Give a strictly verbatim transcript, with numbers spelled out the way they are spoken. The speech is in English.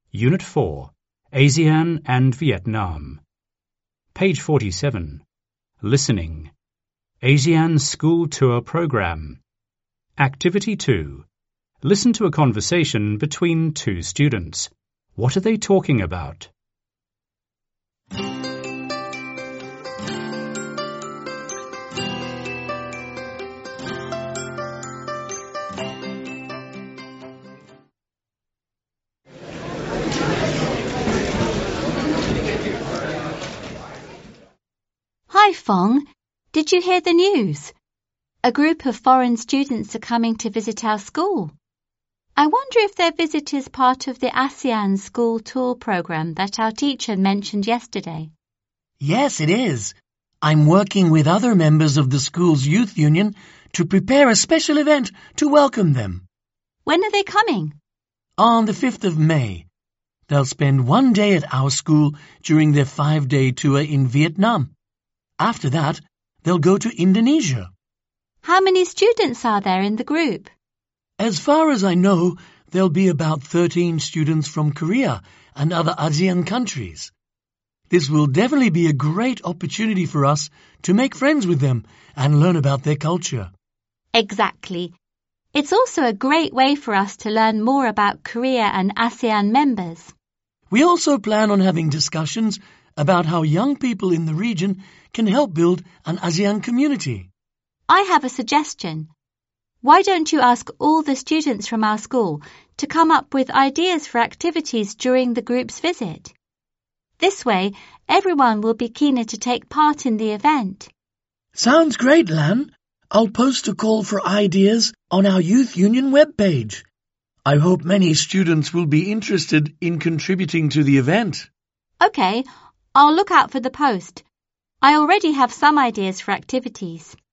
Unit four, ASEAN and Vietnam. Page forty-seven. Listening. ASEAN School Tour Program. Activity two. Listen to a conversation between two students. What are they talking about? Hi, Fong. Did you hear the news? A group of foreign students are coming to visit our school. I wonder if their visit is part of the ASEAN School Tour program that our teacher mentioned yesterday. Yes, it is. I'm working with other members of the school's youth union to prepare a special event to welcome them. When are they coming? On the fifth of May. They'll spend one day at our school during their five-day tour in Vietnam. After that, they'll go to Indonesia. How many students are there in the group? As far as I know, there'll be about thirteen students from Korea and other ASEAN countries. This will definitely be a great opportunity for us to make friends with them and learn about their culture. Exactly. It's also a great way for us to learn more about Korea and ASEAN members. We also plan on having discussions about how young people in the region can help build an ASEAN community. I have a suggestion. Why don't you ask all the students from our school to come up with ideas for activities during the group's visit? This way, everyone will be keener to take part in the event. Sounds great, Lan. I'll post a call for ideas on our Youth Union webpage. I hope many students will be interested in contributing to the event. Okay, I'll look out for the post. I already have some ideas for activities.